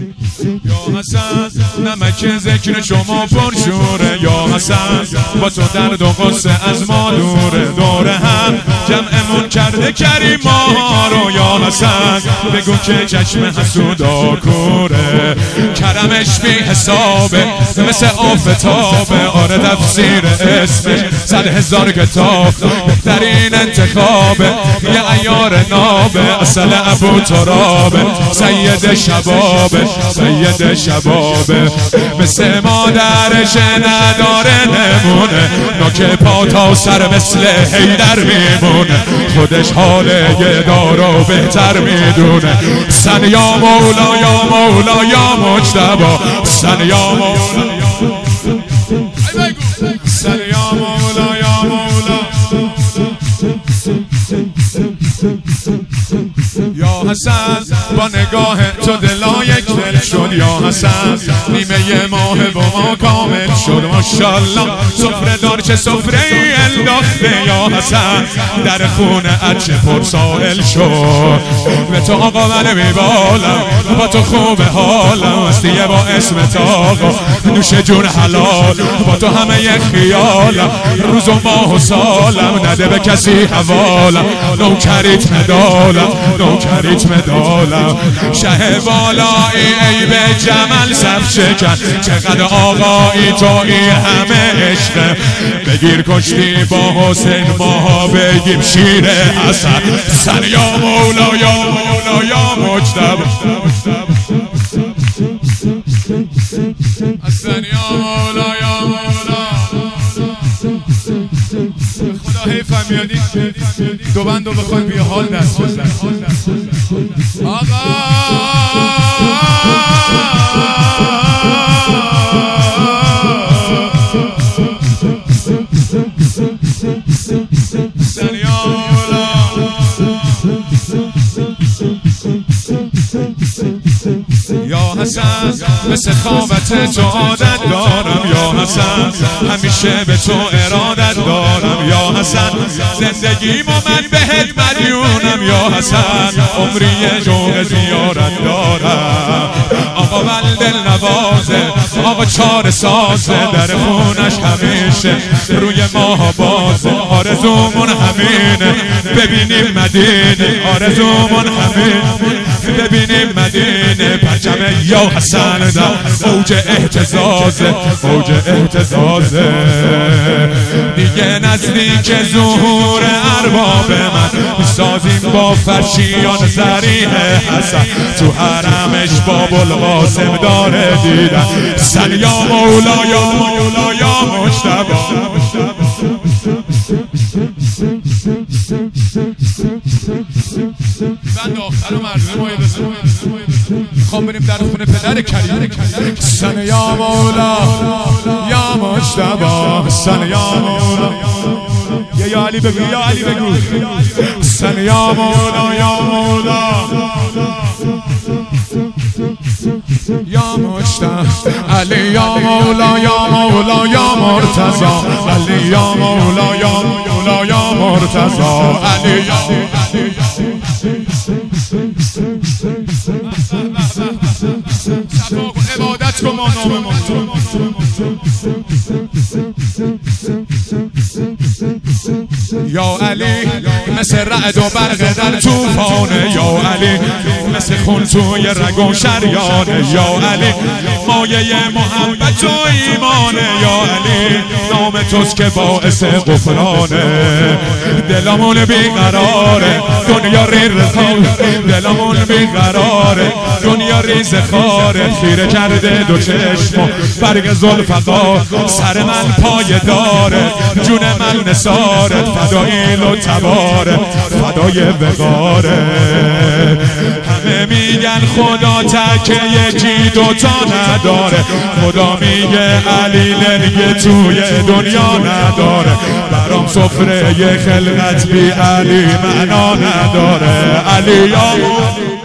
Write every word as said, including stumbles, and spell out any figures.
یا حسن نمک ذکر شما پرشوره، یا حسن با تو درد و غصه از ما دوره، دوره هم جمعمون کرده کریم ما رو، یا حسن بگو که چشم حسودا کوره، کرمش بی حسابه مثل آفتابه، آره تفسیر اسمش صد هزار کتاب، بهترین انتخابه یه عیار نابه، اصل ابو ترابه، سید شبابه، سید شبابه، مثل مادرش نداره نمونه، نوک پا تا سر مثل حیدر میمونه، خودش حال یه دارو بهتر میدونه، سن یا مولا یا مولا یا مجتبا، سن یا مولا سن یا مولا یا مولا یا حسن با نگاه تو دلا یک دل شد، یا حسن نیمه ماه با ما کامل شد، ماشاءالله سفره دار چه سفره ای انداخته، یا حسن در خونه اچه پر سائل شد، به تو آقا من میبالم با تو خوب حالم، هستیه با اسم تاقا نوش جون حلال، با تو همه یک خیالم روز و ماه و سالم، نده به کسی حوالم نوکریت مدالم، نوکریت مدالم، شه بالایی ای به جمل صف شکن، چقدر آقایی تو این همه عشق، بگیر کشتی با حسین ماها بگیم شیر حسن، سن یا مولا یا مولا یا مجتبی، سن یا مولا یا مولا، خدا حیفم میادید دو بندو بخوایم بیا حال دست بزن آقا سن یا مولا، یا حسن مثل خوابت تو عادت دارم، یا حسن همیشه به تو ارادت دارم، یا حسن زندگیم و من بهت مدیونم، یا حسن عمری جوق زیارت دارم، آقا ولدل نوازه آقا چار سازه، در خونش همیشه روی ماه بازه، آرزومون همینه ببینیم مدینه، آرزومون همینه ببینیم مدینه، پرچم یا حسن در اوج اهتزازه، اوج اهتزازه، دیگه نزدیک ظهور ارباب من میسازیم با فرشیان زریح حسن، تو حرمش باب القاسم داره دیدن، سن یا مولا یا مولا یا مجتبی، بند آخر و مردم مایه بزن، میخوام بریم در خونه پدر کریم، سن یا مولا یا مجتبی، سن یا مولا یا علی بگو، یا علی بگو، سن یا مولا یا مولا یا مجتبی، علی یا مولا یا مولا یا مرتضی، علی یا مولا یا مولا یا مرتضی، علی یا عبادت کن ما نام ما، یا علی مثل رعد و برق در توفانه، یا علی مثل خون توی رگ و شریانه، یا علی مایه محبت و ایمانه، یا علی نام توست که باعث غفرانه، دلمون بیقراره دنیا ریز خاره، دلمون بیقراره دنیا ریز خاره، خیره کرده دو چشم برگ ذوالفقار، سر من پای داره جون من نثاره، فدای لطباره فدای وقاره، همه میگن خدا تک یکی دوتا نداره، خدا میگه علی لنگه توی دنیا نداره، برام سفره یه خلقت بی علی معنا نداره، علی یا